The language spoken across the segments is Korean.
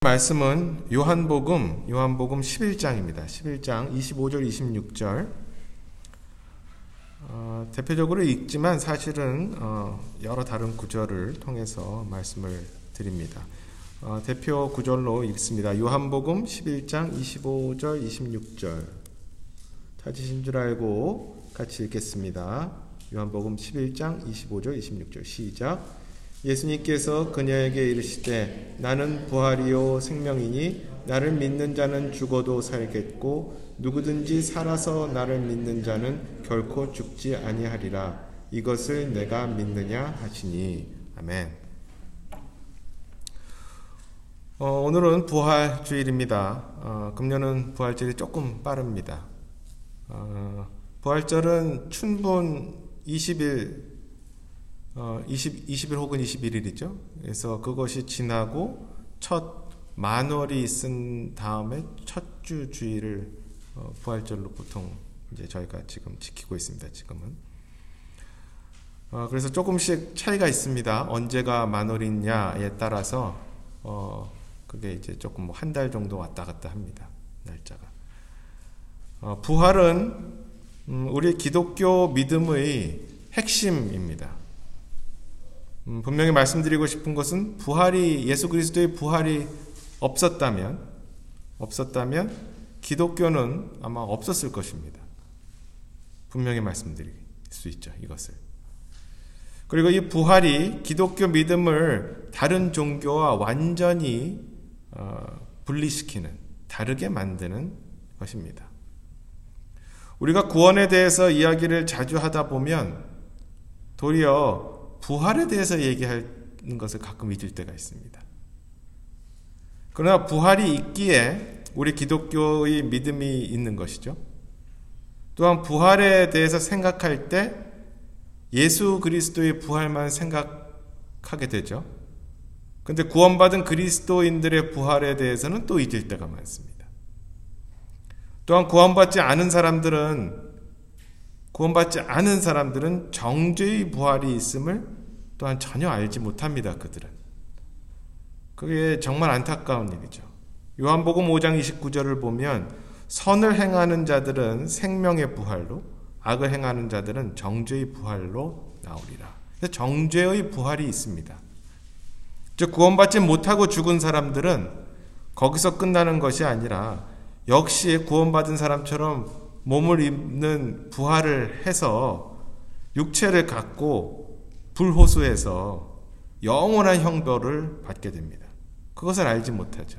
말씀은 요한복음 11장입니다. 11장 25절 26절. 대표적으로 읽지만 사실은 여러 다른 구절을 통해서 말씀을 드립니다. 대표 구절로 읽습니다. 요한복음 11장 25절 26절. 찾으신 줄 알고 같이 읽겠습니다. 요한복음 11장 25절 26절 시작. 예수님께서 그녀에게 이르시되 나는 부활이요 생명이니 나를 믿는 자는 죽어도 살겠고 누구든지 살아서 나를 믿는 자는 결코 죽지 아니하리라. 이것을 내가 믿느냐 하시니. 아멘. 오늘은 부활주일입니다. 금년은 부활절이 조금 빠릅니다. 부활절은 춘분 20일 혹은 21일이죠. 그래서 그것이 지나고 첫 만월이 쓴 다음에 첫 주 주일을 부활절로 보통 이제 저희가 지금 지키고 있습니다. 지금은. 그래서 조금씩 차이가 있습니다. 언제가 만월이냐에 따라서 그게 이제 조금 한 달 정도 왔다 갔다 합니다. 날짜가. 부활은 우리 기독교 믿음의 핵심입니다. 분명히 말씀드리고 싶은 것은 예수 그리스도의 부활이 없었다면 기독교는 아마 없었을 것입니다. 분명히 말씀드릴 수 있죠, 이것을. 그리고 이 부활이 기독교 믿음을 다른 종교와 완전히 분리시키는, 다르게 만드는 것입니다. 우리가 구원에 대해서 이야기를 자주 하다 보면 도리어 부활에 대해서 얘기하는 것을 가끔 잊을 때가 있습니다. 그러나 부활이 있기에 우리 기독교의 믿음이 있는 것이죠. 또한 부활에 대해서 생각할 때 예수 그리스도의 부활만 생각하게 되죠. 그런데 구원받은 그리스도인들의 부활에 대해서는 또 잊을 때가 많습니다. 또한 구원받지 않은 사람들은 정죄의 부활이 있음을 또한 전혀 알지 못합니다. 그들은. 그게 정말 안타까운 일이죠. 요한복음 5장 29절을 보면 선을 행하는 자들은 생명의 부활로, 악을 행하는 자들은 정죄의 부활로 나오리라. 정죄의 부활이 있습니다. 즉 구원받지 못하고 죽은 사람들은 거기서 끝나는 것이 아니라 역시 구원받은 사람처럼 몸을 입는 부활을 해서 육체를 갖고 불호수에서 영원한 형벌을 받게 됩니다. 그것을 알지 못하죠.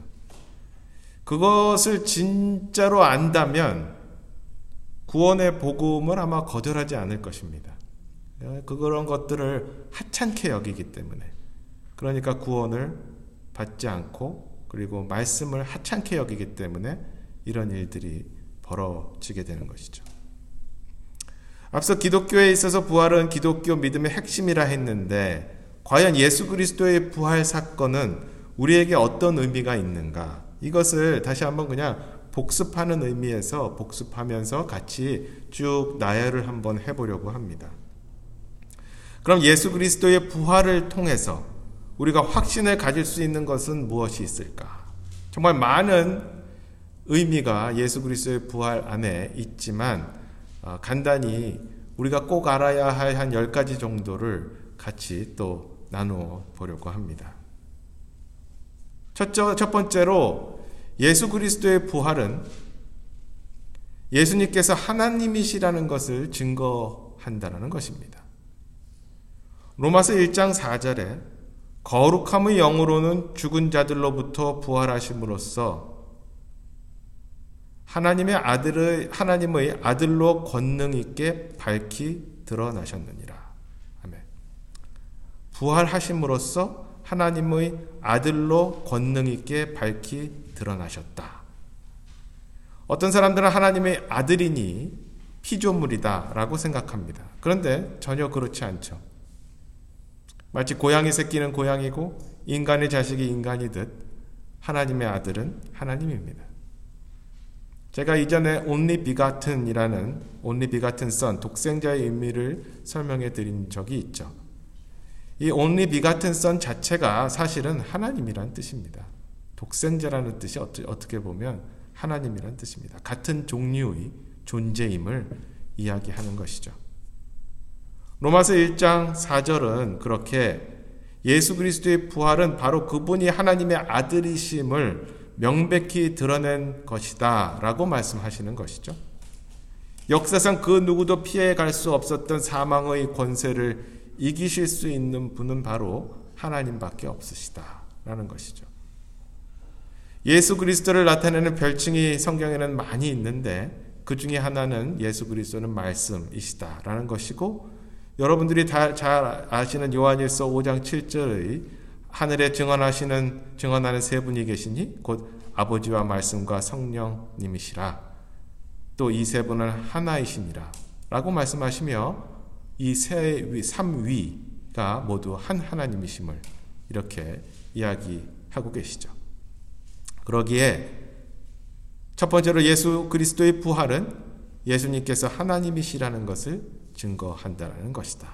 그것을 진짜로 안다면 구원의 복음을 아마 거절하지 않을 것입니다. 그런 것들을 하찮게 여기기 때문에, 그러니까 구원을 받지 않고 그리고 말씀을 하찮게 여기기 때문에 이런 일들이 벌어지게 되는 것이죠. 앞서 기독교에 있어서 부활은 기독교 믿음의 핵심이라 했는데 과연 예수 그리스도의 부활 사건은 우리에게 어떤 의미가 있는가? 이것을 다시 한번 그냥 복습하는 의미에서 복습하면서 같이 쭉 나열을 한번 해보려고 합니다. 그럼 예수 그리스도의 부활을 통해서 우리가 확신을 가질 수 있는 것은 무엇이 있을까? 정말 많은 의미가 예수 그리스도의 부활 안에 있지만 간단히 우리가 꼭 알아야 할 한 10가지 정도를 같이 또 나누어 보려고 합니다. 첫 번째로 예수 그리스도의 부활은 예수님께서 하나님이시라는 것을 증거한다는 것입니다. 로마서 1장 4절에 거룩함의 영으로는 죽은 자들로부터 부활하심으로써 하나님의 아들로 권능 있게 밝히 드러나셨느니라. 아멘. 부활하심으로써 하나님의 아들로 권능 있게 밝히 드러나셨다. 어떤 사람들은 하나님의 아들이니 피조물이다 라고 생각합니다. 그런데 전혀 그렇지 않죠. 마치 고양이 새끼는 고양이고 인간의 자식이 인간이듯 하나님의 아들은 하나님입니다. 제가 이전에 only begatten이라는 only begotten son, 독생자의 의미를 설명해 드린 적이 있죠. 이 only begotten son 자체가 사실은 하나님이란 뜻입니다. 독생자라는 뜻이 어떻게 보면 하나님이라는 뜻입니다. 같은 종류의 존재임을 이야기하는 것이죠. 로마서 1장 4절은 그렇게 예수 그리스도의 부활은 바로 그분이 하나님의 아들이심을 명백히 드러낸 것이다 라고 말씀하시는 것이죠. 역사상 그 누구도 피해갈 수 없었던 사망의 권세를 이기실 수 있는 분은 바로 하나님밖에 없으시다 라는 것이죠. 예수 그리스도를 나타내는 별칭이 성경에는 많이 있는데 그 중에 하나는 예수 그리스도는 말씀이시다 라는 것이고, 여러분들이 잘 아시는 요한일서 5장 7절의 하늘에 증언하는 세 분이 계시니 곧 아버지와 말씀과 성령님이시라. 또 이 세 분은 하나이시니라 라고 말씀하시며 이 삼위가 모두 한 하나님이심을 이렇게 이야기하고 계시죠. 그러기에 첫 번째로 예수 그리스도의 부활은 예수님께서 하나님이시라는 것을 증거한다는 것이다.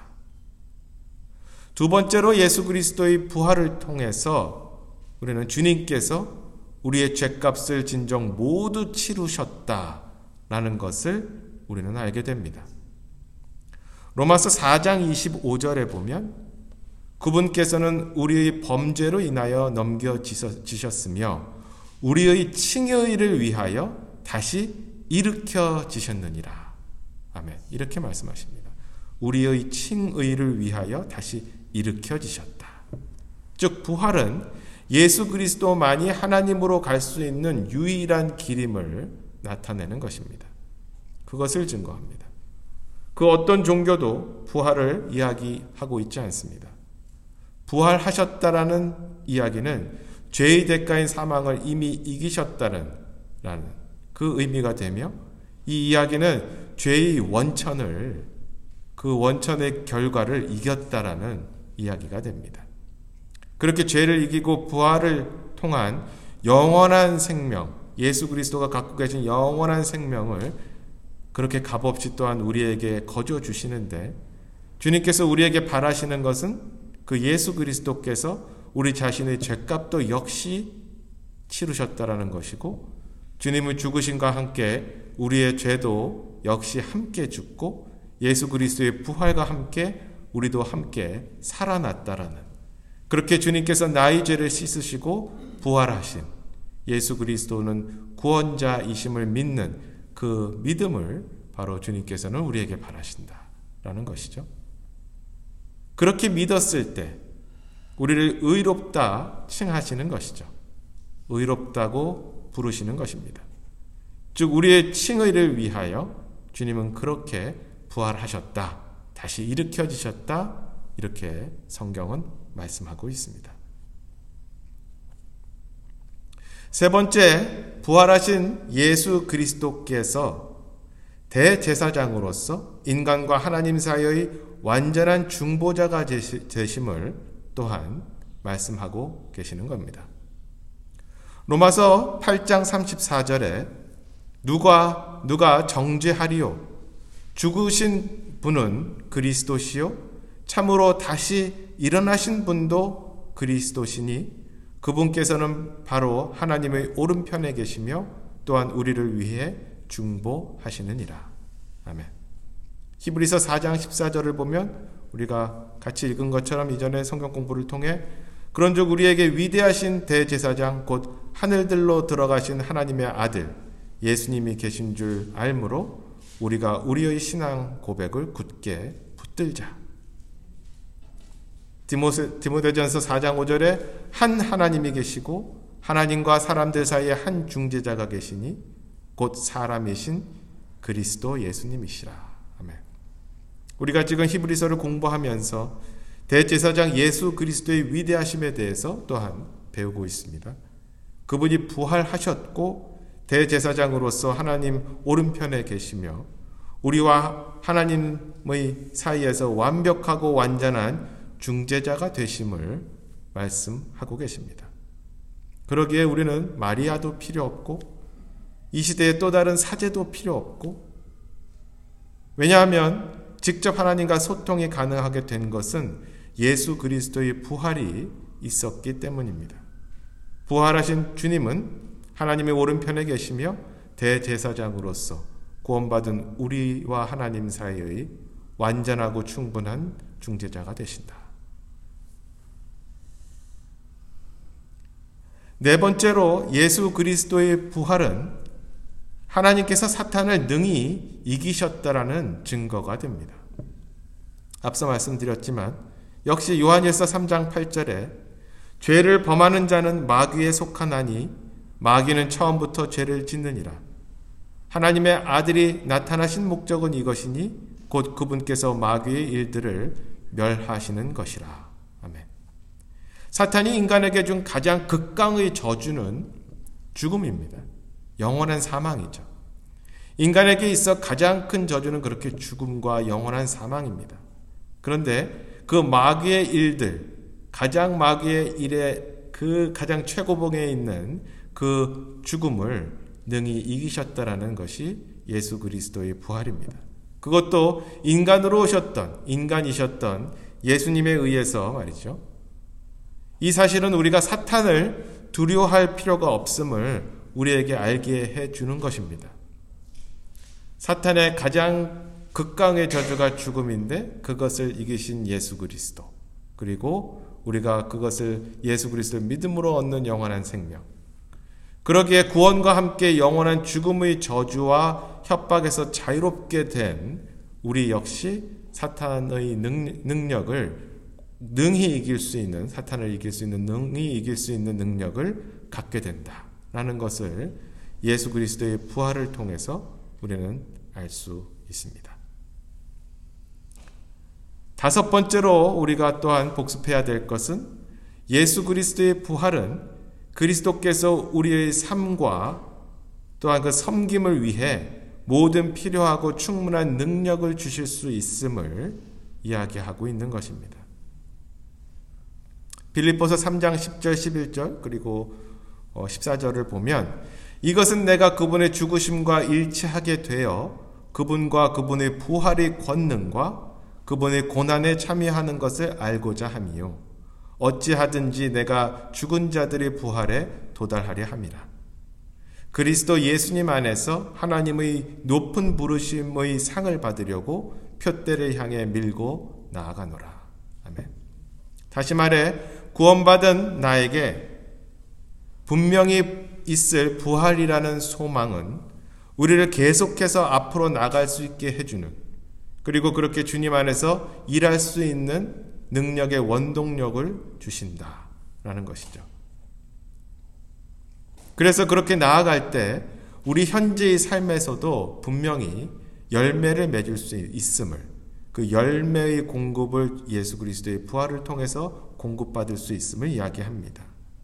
두 번째로 예수 그리스도의 부활을 통해서 우리는 주님께서 우리의 죄값을 진정 모두 치르셨다라는 것을 우리는 알게 됩니다. 로마서 4장 25절에 보면 그분께서는 우리의 범죄로 인하여 넘겨지셨으며 우리의 칭의를 위하여 다시 일으켜지셨느니라. 아멘. 이렇게 말씀하십니다. 우리의 칭의를 위하여 다시 일으켜지셨다. 즉 부활은 예수 그리스도만이 하나님으로 갈 수 있는 유일한 길임을 나타내는 것입니다. 그것을 증거합니다. 그 어떤 종교도 부활을 이야기하고 있지 않습니다. 부활하셨다라는 이야기는 죄의 대가인 사망을 이미 이기셨다는 그 의미가 되며, 이 이야기는 죄의 원천을, 그 원천의 결과를 이겼다라는 이야기가 됩니다. 그렇게 죄를 이기고 부활을 통한 영원한 생명, 예수 그리스도가 갖고 계신 영원한 생명을 그렇게 값없이 또한 우리에게 거저 주시는데, 주님께서 우리에게 바라시는 것은 그 예수 그리스도께서 우리 자신의 죄값도 역시 치르셨다라는 것이고, 주님의 죽으심과 함께 우리의 죄도 역시 함께 죽고 예수 그리스도의 부활과 함께 우리도 함께 살아났다라는, 그렇게 주님께서 나의 죄를 씻으시고 부활하신 예수 그리스도는 구원자이심을 믿는 그 믿음을 바로 주님께서는 우리에게 바라신다라는 것이죠. 그렇게 믿었을 때 우리를 의롭다 칭하시는 것이죠. 의롭다고 부르시는 것입니다. 즉 우리의 칭의를 위하여 주님은 그렇게 부활하셨다, 다시 일으켜지셨다, 이렇게 성경은 말씀하고 있습니다. 세 번째, 부활하신 예수 그리스도께서 대제사장으로서 인간과 하나님 사이의 완전한 중보자가 되심을 또한 말씀하고 계시는 겁니다. 로마서 8장 34절에 누가 정죄하리요? 죽으신 분은 그리스도시요 참으로 다시 일어나신 분도 그리스도시니 그분께서는 바로 하나님의 오른편에 계시며 또한 우리를 위해 중보하시느니라. 아멘. 히브리서 4장 14절을 보면 우리가 같이 읽은 것처럼 이전에 성경 공부를 통해 그런즉 우리에게 위대하신 대제사장 곧 하늘들로 들어가신 하나님의 아들 예수님이 계신 줄 알므로 우리가 우리의 신앙 고백을 굳게 붙들자. 디모데전서 4장 5절에 한 하나님이 계시고 하나님과 사람들 사이에 한 중재자가 계시니 곧 사람이신 그리스도 예수님이시라. 아멘. 우리가 지금 히브리서를 공부하면서 대제사장 예수 그리스도의 위대하심에 대해서 또한 배우고 있습니다. 그분이 부활하셨고 대제사장으로서 하나님 오른편에 계시며 우리와 하나님의 사이에서 완벽하고 완전한 중재자가 되심을 말씀하고 계십니다. 그러기에 우리는 마리아도 필요 없고 이 시대에 또 다른 사제도 필요 없고, 왜냐하면 직접 하나님과 소통이 가능하게 된 것은 예수 그리스도의 부활이 있었기 때문입니다. 부활하신 주님은 하나님의 오른편에 계시며 대제사장으로서 구원받은 우리와 하나님 사이의 완전하고 충분한 중재자가 되신다. 네 번째로 예수 그리스도의 부활은 하나님께서 사탄을 능히 이기셨다라는 증거가 됩니다. 앞서 말씀드렸지만 역시 요한일서 3장 8절에 죄를 범하는 자는 마귀에 속하나니 마귀는 처음부터 죄를 짓느니라. 하나님의 아들이 나타나신 목적은 이것이니 곧 그분께서 마귀의 일들을 멸하시는 것이라. 아멘. 사탄이 인간에게 준 가장 극강의 저주는 죽음입니다. 영원한 사망이죠. 인간에게 있어 가장 큰 저주는 그렇게 죽음과 영원한 사망입니다. 그런데 그 마귀의 일들, 가장 마귀의 일의 그 가장 최고봉에 있는 그 죽음을 능히 이기셨다라는 것이 예수 그리스도의 부활입니다. 그것도 인간이셨던 예수님에 의해서 말이죠. 이 사실은 우리가 사탄을 두려워할 필요가 없음을 우리에게 알게 해주는 것입니다. 사탄의 가장 극강의 저주가 죽음인데 그것을 이기신 예수 그리스도, 그리고 우리가 그것을 예수 그리스도의 믿음으로 얻는 영원한 생명, 그러기에 구원과 함께 영원한 죽음의 저주와 협박에서 자유롭게 된 우리 역시 사탄의 능력을 능히 이길 수 있는, 사탄을 이길 수 있는, 능히 이길 수 있는 능력을 갖게 된다라는 것을 예수 그리스도의 부활을 통해서 우리는 알 수 있습니다. 다섯 번째로 우리가 또한 복습해야 될 것은 예수 그리스도의 부활은 그리스도께서 우리의 삶과 또한 그 섬김을 위해 모든 필요하고 충분한 능력을 주실 수 있음을 이야기하고 있는 것입니다. 빌립보서 3장 10절 11절 그리고 14절을 보면 이것은 내가 그분의 죽으심과 일치하게 되어 그분과 그분의 부활의 권능과 그분의 고난에 참여하는 것을 알고자 함이요 어찌하든지 내가 죽은 자들의 부활에 도달하려 함이라. 그리스도 예수님 안에서 하나님의 높은 부르심의 상을 받으려고 표대를 향해 밀고 나아가노라. 아멘. 다시 말해 구원받은 나에게 분명히 있을 부활이라는 소망은 우리를 계속해서 앞으로 나갈 수 있게 해주는, 그리고 그렇게 주님 안에서 일할 수 있는 능력의 원동력을 주신다라는 것이죠. 그래서 그렇게 나아갈 때 우리 현재의 삶에서도 분명히 열매를 맺을 수 있음을, 그 열매의 공급을 예수 그리스도의 부활을 통해서 공급받을 수 있음을 이야기합니다.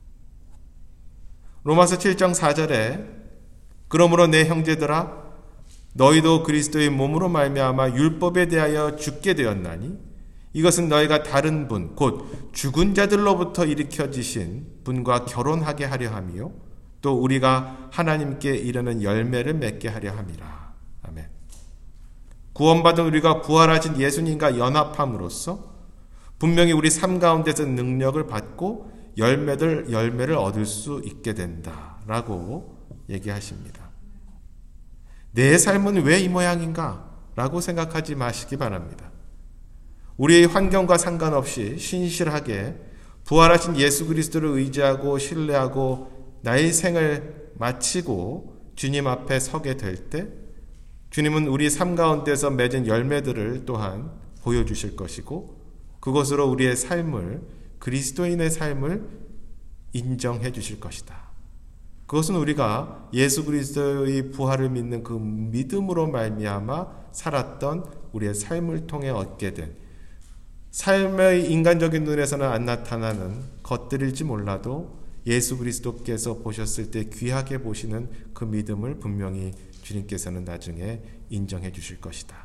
로마서 7장 4절에 그러므로 내 형제들아 너희도 그리스도의 몸으로 말미암아 율법에 대하여 죽게 되었나니 이것은 너희가 다른 분 곧 죽은 자들로부터 일으켜지신 분과 결혼하게 하려 함이요 또 우리가 하나님께 이르는 열매를 맺게 하려 함이라. 아멘. 구원받은 우리가 부활하신 예수님과 연합함으로써 분명히 우리 삶 가운데서 능력을 받고 열매를 얻을 수 있게 된다라고 얘기하십니다. 내 삶은 왜 이 모양인가? 라고 생각하지 마시기 바랍니다. 우리의 환경과 상관없이 신실하게 부활하신 예수 그리스도를 의지하고 신뢰하고 나의 생을 마치고 주님 앞에 서게 될 때 주님은 우리 삶 가운데서 맺은 열매들을 또한 보여주실 것이고 그것으로 우리의 삶을, 그리스도인의 삶을 인정해 주실 것이다. 그것은 우리가 예수 그리스도의 부활을 믿는 그 믿음으로 말미암아 살았던 우리의 삶을 통해 얻게 된, 삶의 인간적인 눈에서는 안 나타나는 것들일지 몰라도 예수 그리스도께서 보셨을 때 귀하게 보시는 그 믿음을 분명히 주님께서는 나중에 인정해 주실 것이다.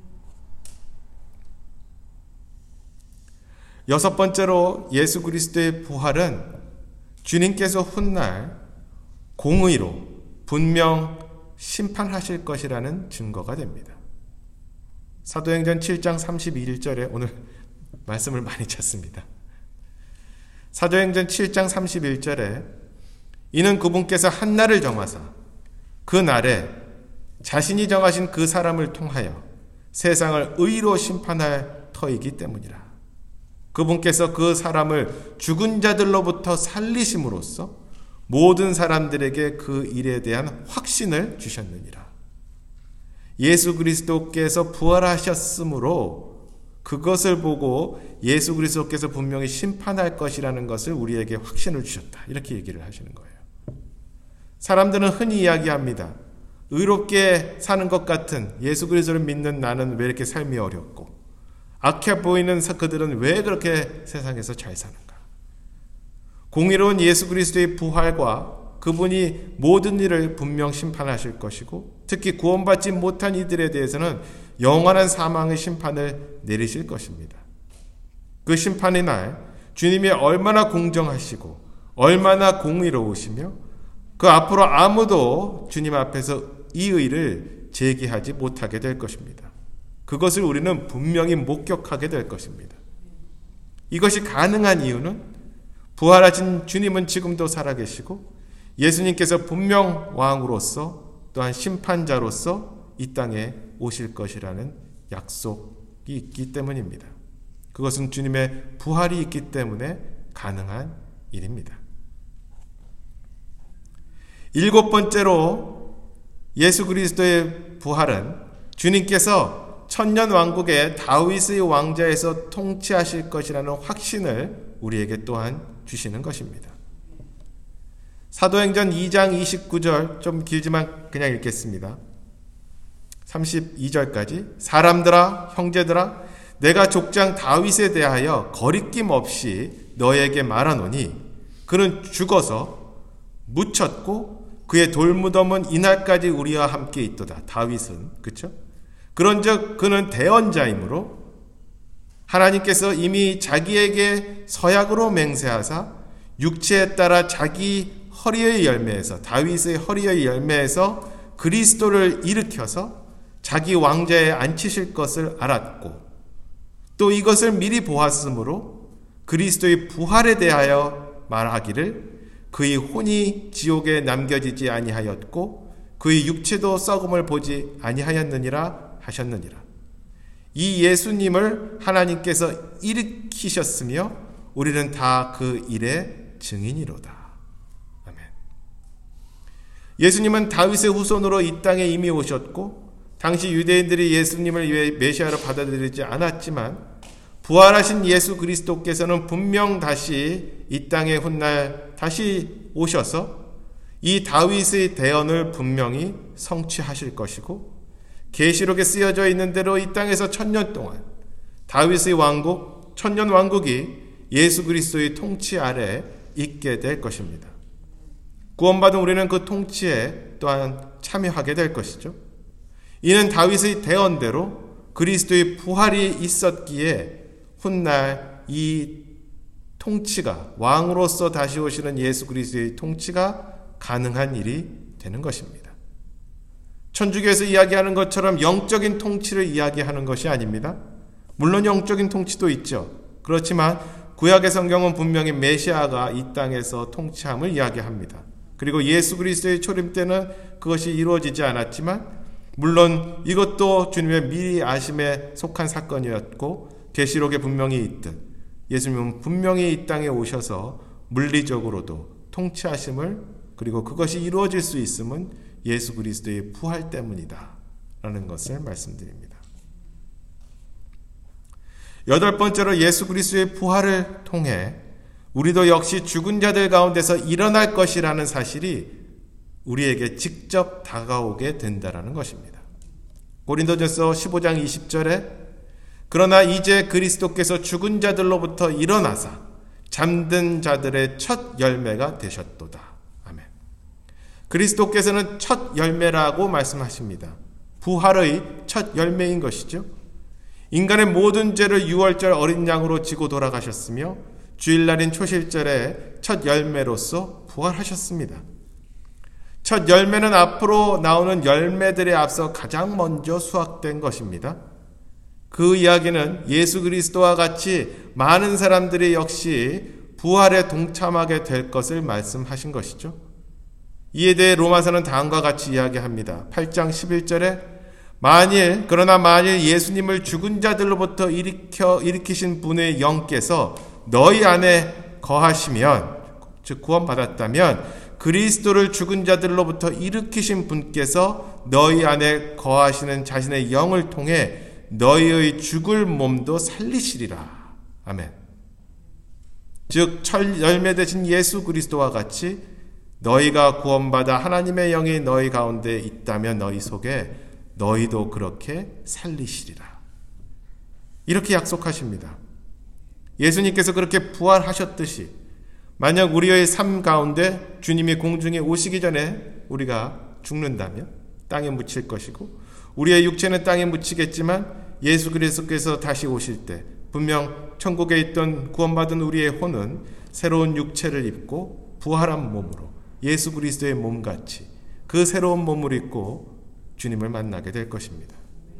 여섯 번째로 예수 그리스도의 부활은 주님께서 훗날 공의로 분명 심판하실 것이라는 증거가 됩니다. 사도행전 7장 31절에 오늘 말씀을 많이 찾습니다. 사도행전 7장 31절에 이는 그분께서 한 날을 정하사 그 날에 자신이 정하신 그 사람을 통하여 세상을 의로 심판할 터이기 때문이라. 그분께서 그 사람을 죽은 자들로부터 살리심으로써 모든 사람들에게 그 일에 대한 확신을 주셨느니라. 예수 그리스도께서 부활하셨으므로 그것을 보고 예수 그리스도께서 분명히 심판할 것이라는 것을 우리에게 확신을 주셨다. 이렇게 얘기를 하시는 거예요. 사람들은 흔히 이야기합니다. 의롭게 사는 것 같은 예수 그리스도를 믿는 나는 왜 이렇게 삶이 어렵고 악해 보이는 그들은 왜 그렇게 세상에서 잘 사는가? 공의로운 예수 그리스도의 부활과 그분이 모든 일을 분명 심판하실 것이고 특히 구원받지 못한 이들에 대해서는 영원한 사망의 심판을 내리실 것입니다. 그 심판의 날 주님이 얼마나 공정하시고 얼마나 공의로우시며 그 앞으로 아무도 주님 앞에서 이 의를 제기하지 못하게 될 것입니다. 그것을 우리는 분명히 목격하게 될 것입니다. 이것이 가능한 이유는 부활하신 주님은 지금도 살아계시고 예수님께서 분명 왕으로서 또한 심판자로서 이 땅에 오실 것이라는 약속이 있기 때문입니다. 그것은 주님의 부활이 있기 때문에 가능한 일입니다. 7번째로 예수 그리스도의 부활은 주님께서 천년 왕국의 다윗의 왕자에서 통치하실 것이라는 확신을 우리에게 또한 주시는 것입니다. 사도행전 2장 29절 좀 길지만 그냥 읽겠습니다. 32절까지 사람들아 형제들아 내가 족장 다윗에 대하여 거리낌 없이 너에게 말하노니 그는 죽어서 묻혔고 그의 돌무덤은 이날까지 우리와 함께 있도다. 다윗은 그렇죠? 그런즉 그는 대언자이므로 하나님께서 이미 자기에게 서약으로 맹세하사 육체에 따라 자기 허리의 열매에서 다윗의 허리의 열매에서 그리스도를 일으켜서 자기 왕좌에 앉히실 것을 알았고 또 이것을 미리 보았으므로 그리스도의 부활에 대하여 말하기를 그의 혼이 지옥에 남겨지지 아니하였고 그의 육체도 썩음을 보지 아니하였느니라 하셨느니라. 이 예수님을 하나님께서 일으키셨으며 우리는 다 그 일의 증인이로다. 아멘. 예수님은 다윗의 후손으로 이 땅에 이미 오셨고 당시 유대인들이 예수님을 메시아로 받아들이지 않았지만 부활하신 예수 그리스도께서는 분명 다시 이 땅에 훗날 다시 오셔서 이 다윗의 대언을 분명히 성취하실 것이고 계시록에 쓰여져 있는 대로 이 땅에서 1000년 동안 다윗의 왕국, 천년 왕국이 예수 그리스도의 통치 아래 있게 될 것입니다. 구원받은 우리는 그 통치에 또한 참여하게 될 것이죠. 이는 다윗의 대언대로 그리스도의 부활이 있었기에 훗날 이 통치가 왕으로서 다시 오시는 예수 그리스도의 통치가 가능한 일이 되는 것입니다. 천주교에서 이야기하는 것처럼 영적인 통치를 이야기하는 것이 아닙니다. 물론 영적인 통치도 있죠. 그렇지만 구약의 성경은 분명히 메시아가 이 땅에서 통치함을 이야기합니다. 그리고 예수 그리스도의 초림 때는 그것이 이루어지지 않았지만 물론 이것도 주님의 미리 아심에 속한 사건이었고 계시록에 분명히 있듯 예수님은 분명히 이 땅에 오셔서 물리적으로도 통치하심을 그리고 그것이 이루어질 수 있음은 예수 그리스도의 부활 때문이다 라는 것을 말씀드립니다. 8번째로 예수 그리스도의 부활을 통해 우리도 역시 죽은 자들 가운데서 일어날 것이라는 사실이 우리에게 직접 다가오게 된다는 것입니다. 고린도전서 15장 20절에 그러나 이제 그리스도께서 죽은 자들로부터 일어나사 잠든 자들의 첫 열매가 되셨도다. 아멘. 그리스도께서는 첫 열매라고 말씀하십니다. 부활의 첫 열매인 것이죠. 인간의 모든 죄를 유월절 어린 양으로 지고 돌아가셨으며 주일날인 초실절에 첫 열매로서 부활하셨습니다. 첫 열매는 앞으로 나오는 열매들에 앞서 가장 먼저 수확된 것입니다. 그 이야기는 예수 그리스도와 같이 많은 사람들이 역시 부활에 동참하게 될 것을 말씀하신 것이죠. 이에 대해 로마서는 다음과 같이 이야기합니다. 8장 11절에 그러나 만일 예수님을 죽은 자들로부터 일으키신 분의 영께서 너희 안에 거하시면, 즉 구원받았다면 그리스도를 죽은 자들로부터 일으키신 분께서 너희 안에 거하시는 자신의 영을 통해 너희의 죽을 몸도 살리시리라. 아멘. 즉 열매 되신 예수 그리스도와 같이 너희가 구원받아 하나님의 영이 너희 가운데 있다면 너희 속에 너희도 그렇게 살리시리라. 이렇게 약속하십니다. 예수님께서 그렇게 부활하셨듯이 만약 우리의 삶 가운데 주님이 공중에 오시기 전에 우리가 죽는다면 땅에 묻힐 것이고, 우리의 육체는 땅에 묻히겠지만 예수 그리스도께서 다시 오실 때 분명 천국에 있던 구원받은 우리의 혼은 새로운 육체를 입고 부활한 몸으로 예수 그리스도의 몸같이 그 새로운 몸을 입고 주님을 만나게 될 것입니다.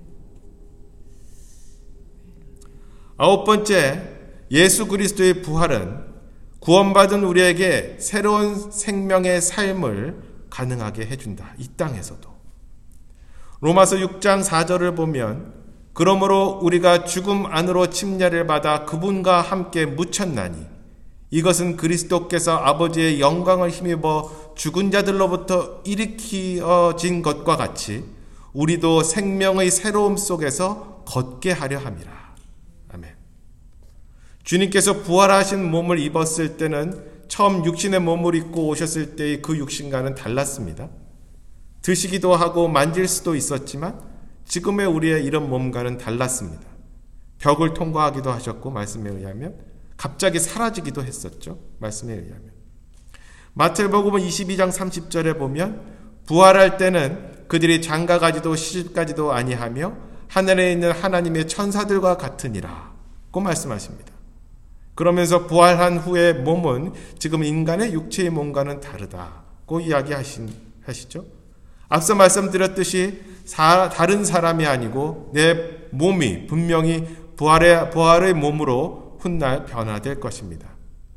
9번째, 예수 그리스도의 부활은 구원받은 우리에게 새로운 생명의 삶을 가능하게 해준다. 이 땅에서도. 로마서 6장 4절을 보면 그러므로 우리가 죽음 안으로 침례를 받아 그분과 함께 묻혔나니 이것은 그리스도께서 아버지의 영광을 힘입어 죽은 자들로부터 일으켜진 것과 같이 우리도 생명의 새로움 속에서 걷게 하려 함이라. 아멘. 주님께서 부활하신 몸을 입었을 때는 처음 육신의 몸을 입고 오셨을 때의 그 육신과는 달랐습니다. 드시기도 하고 만질 수도 있었지만 지금의 우리의 이런 몸과는 달랐습니다. 벽을 통과하기도 하셨고, 말씀에 의하면 갑자기 사라지기도 했었죠. 말씀에 의하면. 마태복음 22장 30절에 보면 부활할 때는 그들이 장가가지도 시집가지도 아니하며 하늘에 있는 하나님의 천사들과 같으니라 고 말씀하십니다. 그러면서 부활한 후의 몸은 지금 인간의 육체의 몸과는 다르다고 이야기하시죠. 앞서 말씀드렸듯이 다른 사람이 아니고 내 몸이 분명히 부활의 몸으로 훗날 변화될 것입니다.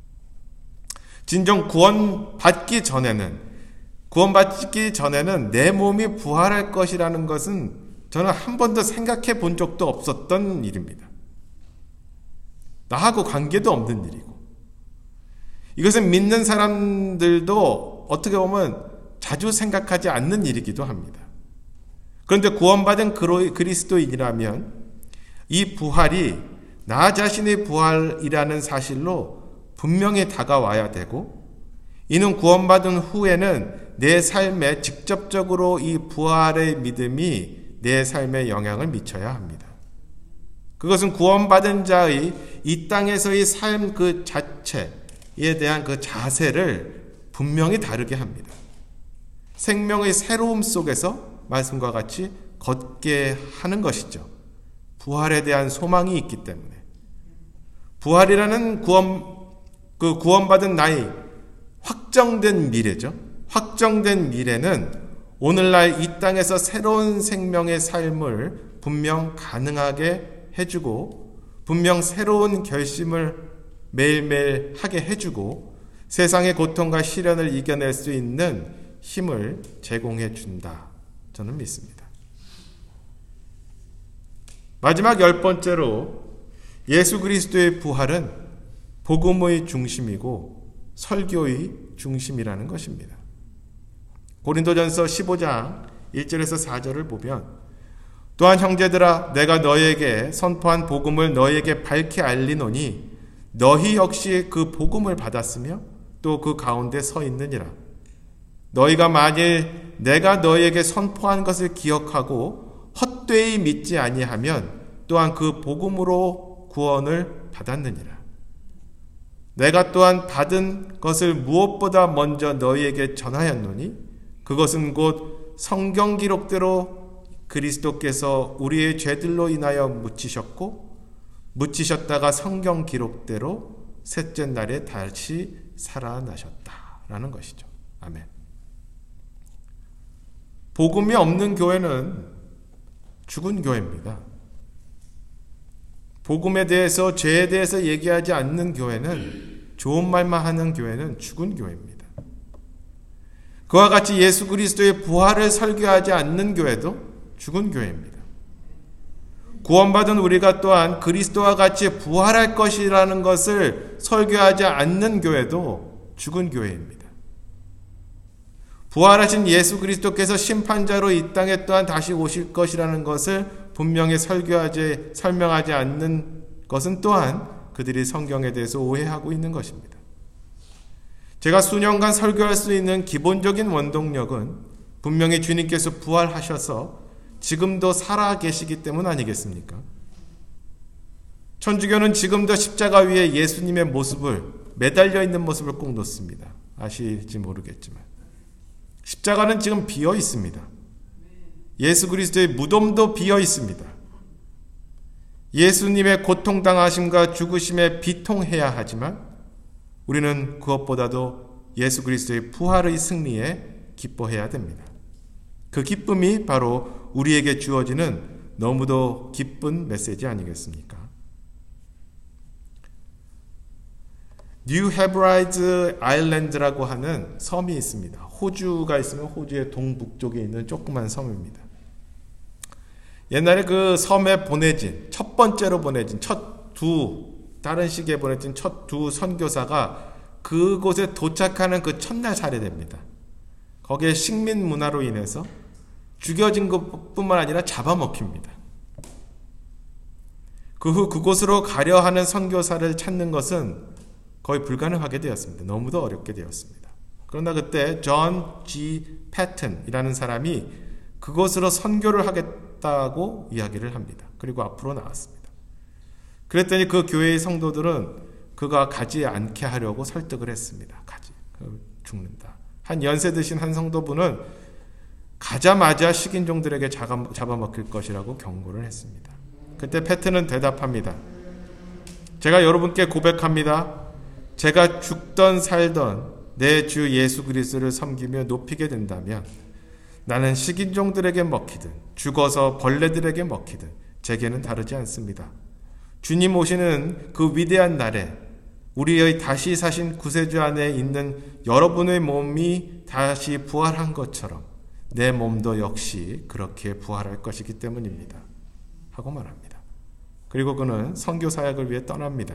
진정 구원받기 전에는 내 몸이 부활할 것이라는 것은 저는 한 번도 생각해 본 적도 없었던 일입니다. 나하고 관계도 없는 일이고, 이것은 믿는 사람들도 어떻게 보면 자주 생각하지 않는 일이기도 합니다. 그런데 구원받은 그리스도인이라면 이 부활이 나 자신의 부활이라는 사실로 분명히 다가와야 되고, 이는 구원받은 후에는 내 삶에 직접적으로 이 부활의 믿음이 내 삶에 영향을 미쳐야 합니다. 그것은 구원받은 자의 이 땅에서의 삶 그 자체에 대한 그 자세를 분명히 다르게 합니다. 생명의 새로움 속에서 말씀과 같이 걷게 하는 것이죠. 부활에 대한 소망이 있기 때문에. 부활이라는 구원받은 나의 확정된 미래죠. 확정된 미래는 오늘날 이 땅에서 새로운 생명의 삶을 분명 가능하게 해주고, 분명 새로운 결심을 매일매일 하게 해주고, 세상의 고통과 시련을 이겨낼 수 있는 힘을 제공해 준다. 저는 믿습니다. 마지막 10번째로 예수 그리스도의 부활은 복음의 중심이고 설교의 중심이라는 것입니다. 고린도전서 15장 1절에서 4절을 보면 또한 형제들아 내가 너희에게 선포한 복음을 너희에게 밝히 알리노니 너희 역시 그 복음을 받았으며 또 그 가운데 서 있느니라. 너희가 만일 내가 너희에게 선포한 것을 기억하고 헛되이 믿지 아니하면 또한 그 복음으로 구원을 받았느니라. 내가 또한 받은 것을 무엇보다 먼저 너희에게 전하였노니 그것은 곧 성경 기록대로 그리스도께서 우리의 죄들로 인하여 묻히셨다가 성경 기록대로 셋째 날에 다시 살아나셨다라는 것이죠. 아멘. 복음이 없는 교회는 죽은 교회입니다. 복음에 대해서, 죄에 대해서 얘기하지 않는 교회는, 좋은 말만 하는 교회는 죽은 교회입니다. 그와 같이 예수 그리스도의 부활을 설교하지 않는 교회도 죽은 교회입니다. 구원받은 우리가 또한 그리스도와 같이 부활할 것이라는 것을 설교하지 않는 교회도 죽은 교회입니다. 부활하신 예수 그리스도께서 심판자로 이 땅에 또한 다시 오실 것이라는 것을 분명히 설명하지 않는 것은 또한 그들이 성경에 대해서 오해하고 있는 것입니다. 제가 수년간 설교할 수 있는 기본적인 원동력은 분명히 주님께서 부활하셔서 지금도 살아 계시기 때문 아니겠습니까? 천주교는 지금도 십자가 위에 예수님의 모습을, 매달려 있는 모습을 꼭 놓습니다. 아실지 모르겠지만 십자가는 지금 비어 있습니다. 예수 그리스도의 무덤도 비어 있습니다. 예수님의 고통당하심과 죽으심에 비통해야 하지만 우리는 그것보다도 예수 그리스도의 부활의 승리에 기뻐해야 됩니다. 그 기쁨이 바로 우리에게 주어지는 너무도 기쁜 메시지 아니겠습니까? 뉴 헤브라이드 아일랜드라고 하는 섬이 있습니다. 호주가 있으면 호주의 동북쪽에 있는 조그만 섬입니다. 옛날에 그 섬에 보내진, 첫 번째로 보내진 다른 시기에 보내진 첫 두 선교사가 그곳에 도착하는 그 첫날 살해됩니다. 거기에 식민 문화로 인해서 죽여진 것뿐만 아니라 잡아먹힙니다. 그 후 그곳으로 가려 하는 선교사를 찾는 것은 거의 불가능하게 되었습니다. 너무도 어렵게 되었습니다. 그러나 그때 존 G. 패튼이라는 사람이 그곳으로 선교를 하겠다고 이야기를 합니다. 그리고 앞으로 나왔습니다. 그랬더니 그 교회의 성도들은 그가 가지 않게 하려고 설득을 했습니다. 죽는다. 한 연세 드신 한 성도분은 가자마자 식인종들에게 잡아먹힐 것이라고 경고를 했습니다. 그때 패튼은 대답합니다. 제가 여러분께 고백합니다. 제가 죽던 살던 내 주 예수 그리스도를 섬기며 높이게 된다면 나는 식인종들에게 먹히든 죽어서 벌레들에게 먹히든 제게는 다르지 않습니다. 주님 오시는 그 위대한 날에 우리의 다시 사신 구세주 안에 있는 여러분의 몸이 다시 부활한 것처럼 내 몸도 역시 그렇게 부활할 것이기 때문입니다. 하고 말합니다. 그리고 그는 선교 사역을 위해 떠납니다.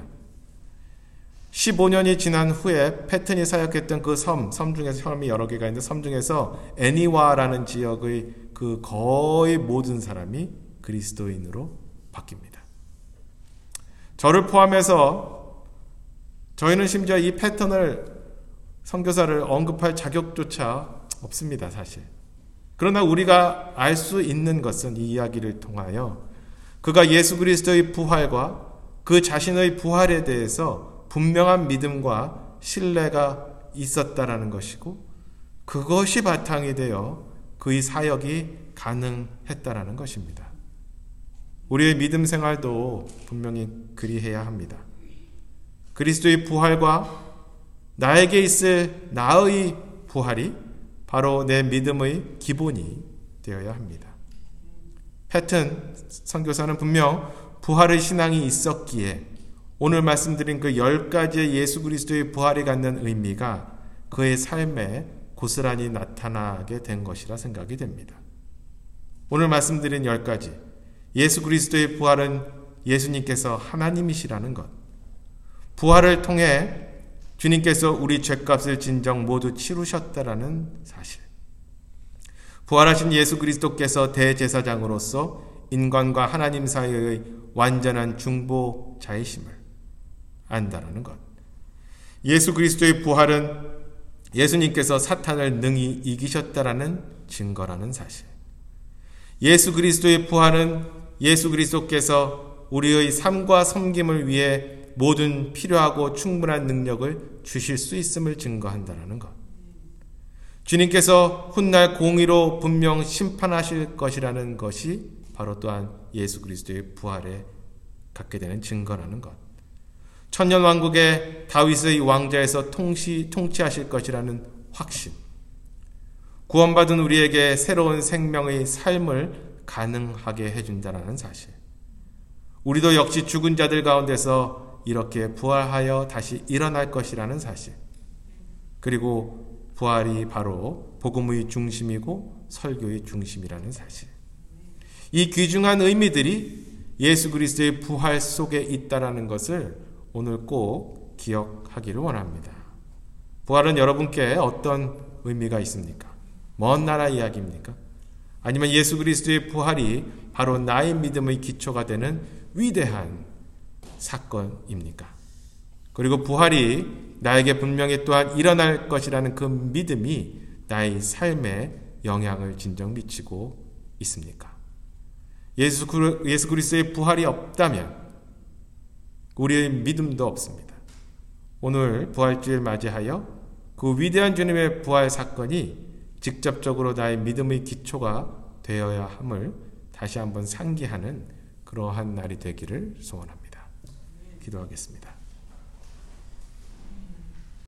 15년이 지난 후에 패튼이 사역했던 그 섬 중에서 섬이 여러 개가 있는데 섬 중에서 애니와라는 지역의 그 거의 모든 사람이 그리스도인으로 바뀝니다. 저를 포함해서 저희는 심지어 이 패턴을 선교사를 언급할 자격조차 없습니다, 사실. 그러나 우리가 알 수 있는 것은 이 이야기를 통하여 그가 예수 그리스도의 부활과 그 자신의 부활에 대해서 분명한 믿음과 신뢰가 있었다라는 것이고 그것이 바탕이 되어 그의 사역이 가능했다라는 것입니다. 우리의 믿음 생활도 분명히 그리해야 합니다. 그리스도의 부활과 나에게 있을 나의 부활이 바로 내 믿음의 기본이 되어야 합니다. 패튼 선교사는 분명 부활의 신앙이 있었기에 오늘 말씀드린 그 10가지의 예수 그리스도의 부활이 갖는 의미가 그의 삶에 고스란히 나타나게 된 것이라 생각이 됩니다. 오늘 말씀드린 10가지 예수 그리스도의 부활은 예수님께서 하나님이시라는 것, 부활을 통해 주님께서 우리 죄값을 진정 모두 치르셨다라는 사실, 부활하신 예수 그리스도께서 대제사장으로서 인간과 하나님 사이의 완전한 중보자이심을 안다라는 것, 예수 그리스도의 부활은 예수님께서 사탄을 능히 이기셨다라는 증거라는 사실, 예수 그리스도의 부활은 예수 그리스도께서 우리의 삶과 섬김을 위해 모든 필요하고 충분한 능력을 주실 수 있음을 증거한다는 것, 주님께서 훗날 공의로 분명 심판하실 것이라는 것이 바로 또한 예수 그리스도의 부활에 갖게 되는 증거라는 것, 천년왕국의 다윗의 왕자에서 통치하실 것이라는 확신, 구원받은 우리에게 새로운 생명의 삶을 가능하게 해준다는 사실, 우리도 역시 죽은 자들 가운데서 이렇게 부활하여 다시 일어날 것이라는 사실, 그리고 부활이 바로 복음의 중심이고 설교의 중심이라는 사실. 이 귀중한 의미들이 예수 그리스도의 부활 속에 있다라는 것을 오늘 꼭 기억하기를 원합니다. 부활은 여러분께 어떤 의미가 있습니까? 먼 나라 이야기입니까? 아니면 예수 그리스도의 부활이 바로 나의 믿음의 기초가 되는 위대한 사건입니까? 그리고 부활이 나에게 분명히 또한 일어날 것이라는 그 믿음이 나의 삶에 영향을 진정 미치고 있습니까? 예수 그리스도의 부활이 없다면 우리의 믿음도 없습니다. 오늘 부활주일 맞이하여 그 위대한 주님의 부활 사건이 직접적으로 나의 믿음의 기초가 되어야 함을 다시 한번 상기하는 그러한 날이 되기를 소원합니다. 기도하겠습니다.